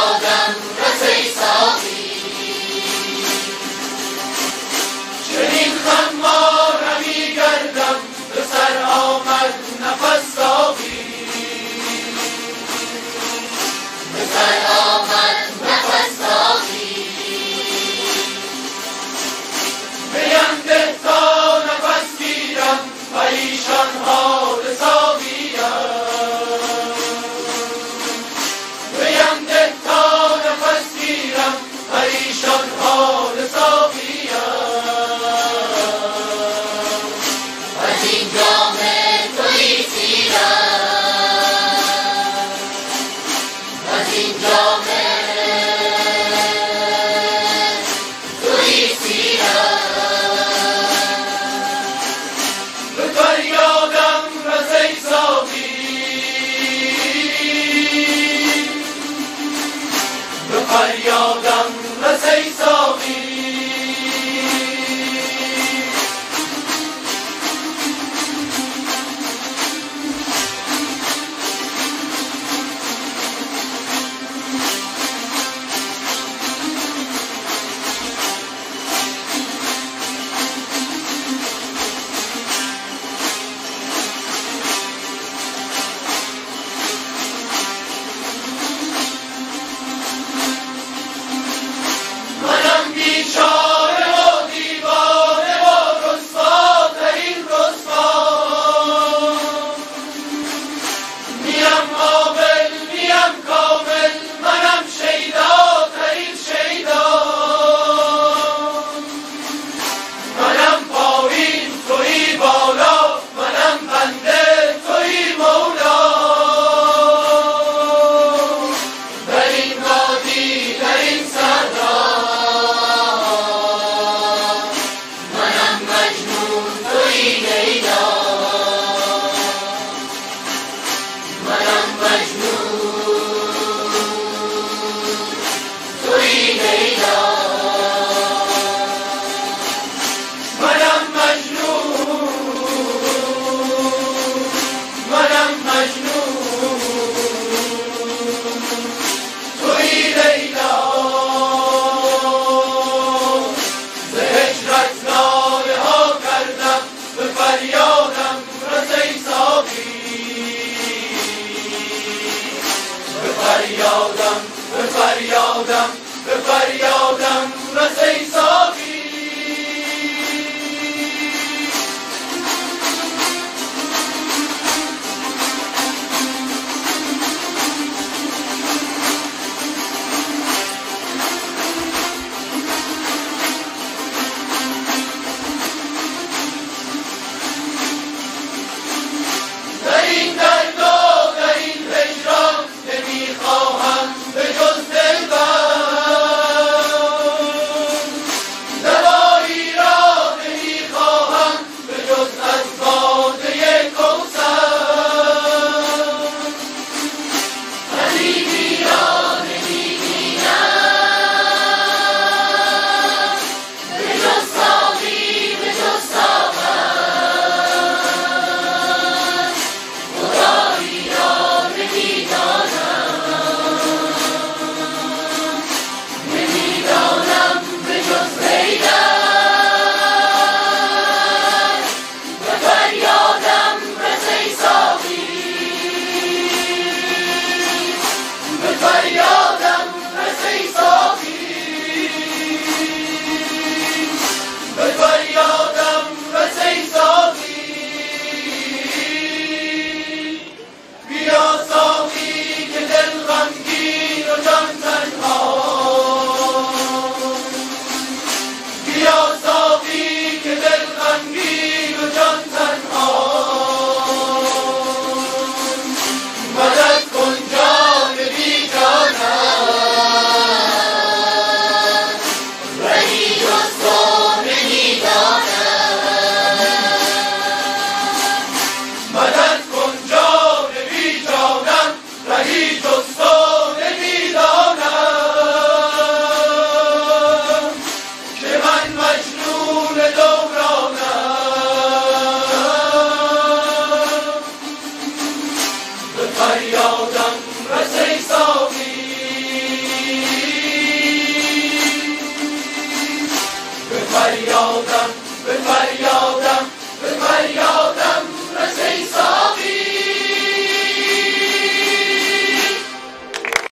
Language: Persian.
فریادم رس ای ساقی، چنین خمارم می گردم به سر آمد نفس ساقی، به سر آمد نفس ساقی، بیم ده تا نفس گیرم پریشان حال ساقیم، بیم ده تا نفس گیرم پریشان حال ساقیم، از این جام تویی سیرم، از این جام تویی سیرم، به فریادم رس ای ساقی، به فریادم رس ای ساقی، منم بیچاره و دیوانه و رسواترین رسوا، میم عاقل میم کامل منم شیداترین شیدا، منم پایین تویی بالا، منم بنده تویی مولا، در این وادی در این صحرا منم مجنون تویی لیلا، منم مجنون تویی لیلا، منم مجنون، منم مجنون تویی لیلا، ز هجرت ناله ها کردم به فریادم رس ای ساقی، به فریادم به فریادم به فریادم رس ای ساقی. در این درد و در این هجران نمیخواهم به جز دلبر، فریادم به فریادم به فریادم